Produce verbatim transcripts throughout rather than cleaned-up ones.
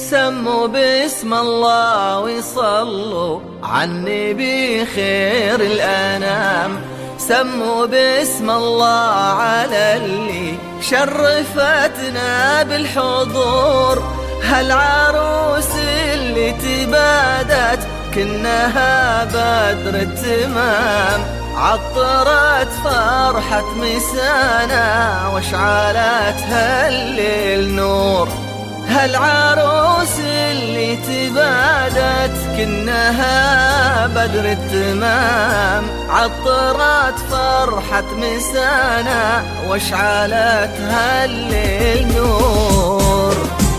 سموا باسم الله وصلوا عالنبي خير الأنام. سموا باسم الله على اللي شرفتنا بالحضور، هالعروس اللي تبادت كنها بدر التمام، عطرت فرحة مسانا واشعلت هالليل نور. هالعروس اللي تبادت كنها بدر التمام، عطرت فرحة مسانا واشعلت هالليل نور.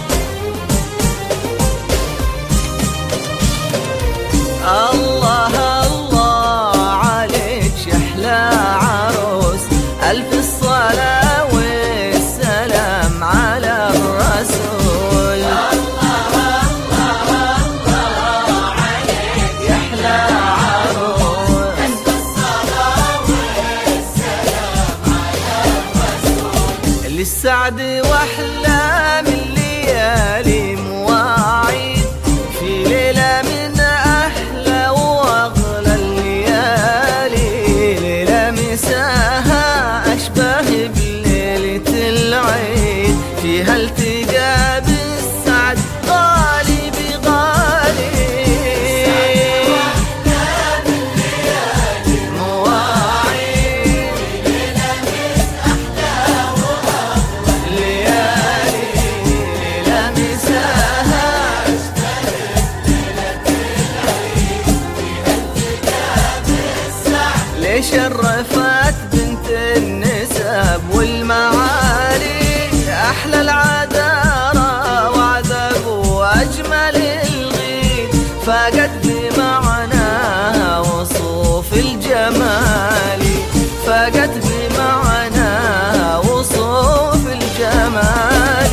الله الله عليك يحلى عروس، ألف الصلاة والسلام على الرسول. الله الله الله عليك يحلى عروس، ألف الصلاة والسلام على الرسول. للسعد وأحلام الليالي مواعيد، في ليلة من فيها التقى بالسعد غالي بغالي، وأحلام الليالي مواعيد، ليلة من أحلى وأغلى الليالي، ليلة مساها اشتهت ليلة العيد، فيها التقى بالسعد ليش شرفت بنت النسب والمعالي، أحلى العذارى وعذب وأجمل الغيد، فقد بمعناها وصوف الجمال، فقد بمعناها وصوف الجمال.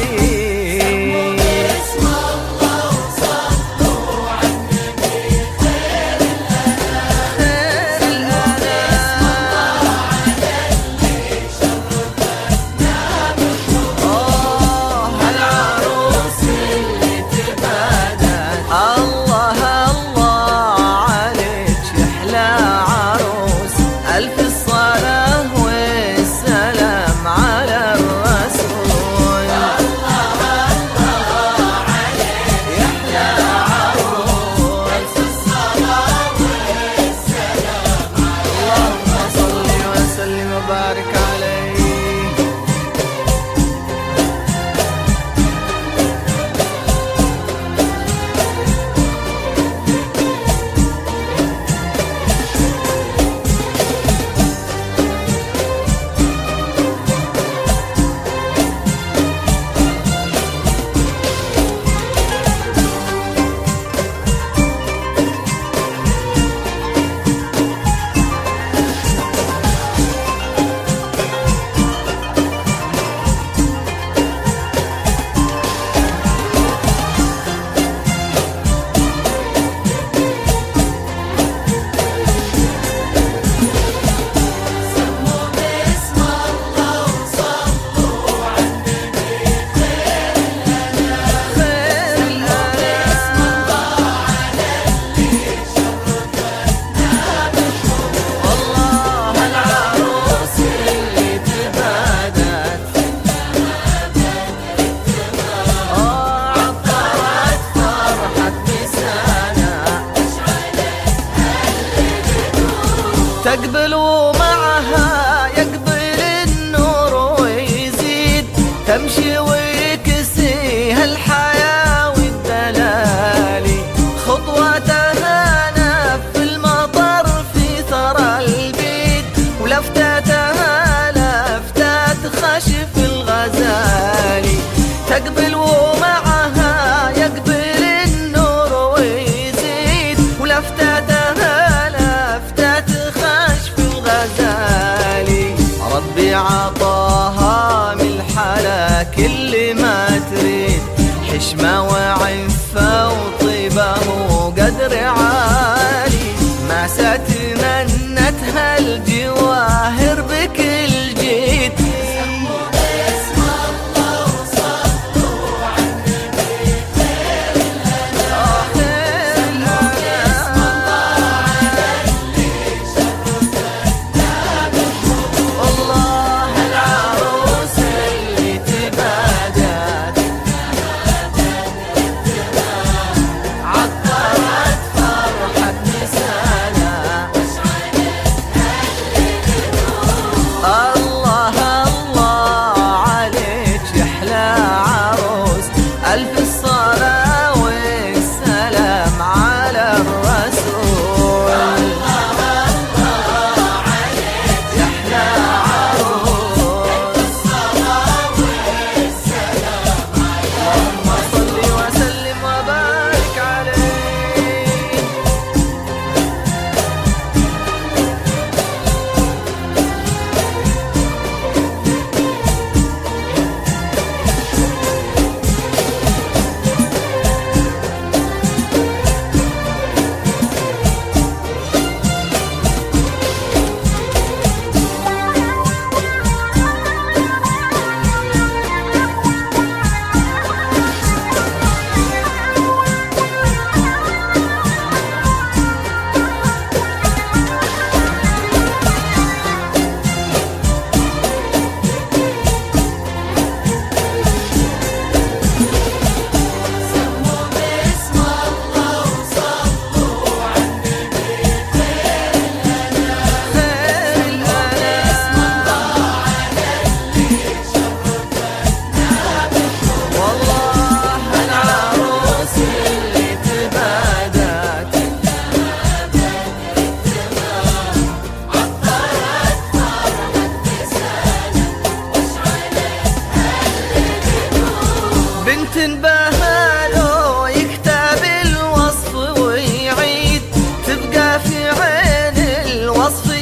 تقبل ومعها يقبل النور ويزيد، تمشي ويكسيها الحياة والدلالي، خطواتها نف المطر في ثرى البيت، ولفتاتها لفتات خشف الغزالي. تقبل ومعها يقبل النور ويزيد، ولفتاتها لفتات خشف الغزالي. ربي عطاها من الحلا كل ما تريد، حشمة وعفة وطيبة وقدر عالي، ما ستمنتها الجواهر بكل جيد. سموا باسم الله وصلوا على النبي خير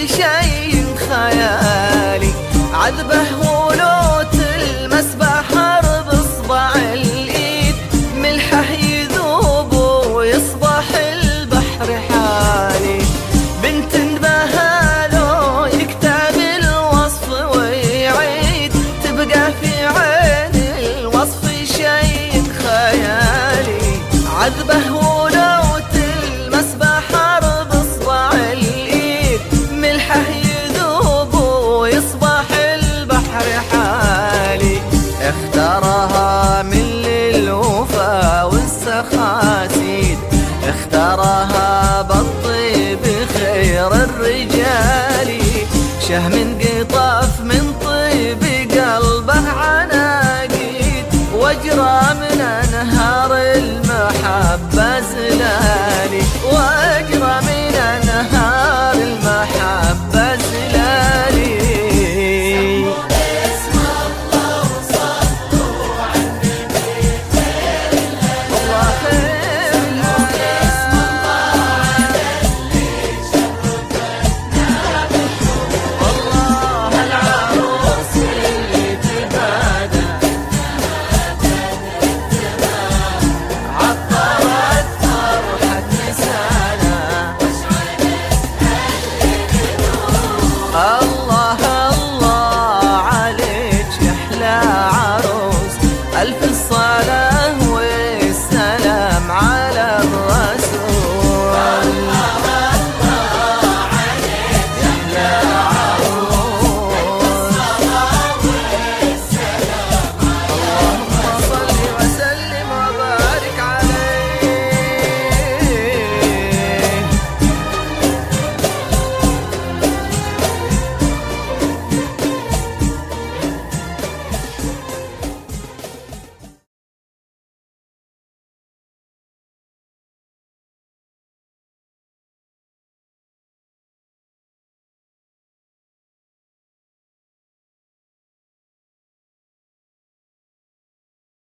شيء خيالي. عذبه ولو تلمس بحر بصبع الايد، ملحه يذوب ويصبح البحر حالي. بنت بها لو يكتب الوصف ويعيد، تبقى في عين الوصف شيء خيالي. عذبه ولو تلمس بحر بصبع الايد، ملحه يذوب ويصبح البحر حالي. اختارها من للوفا والسخاسيد، اختارها بالطيب خير الرجال. شهم قطاف من طيب قلبه عناقيد، واجرى من انهار المحبة زلالي، واجرى من انهار المحبة زلالي. Oh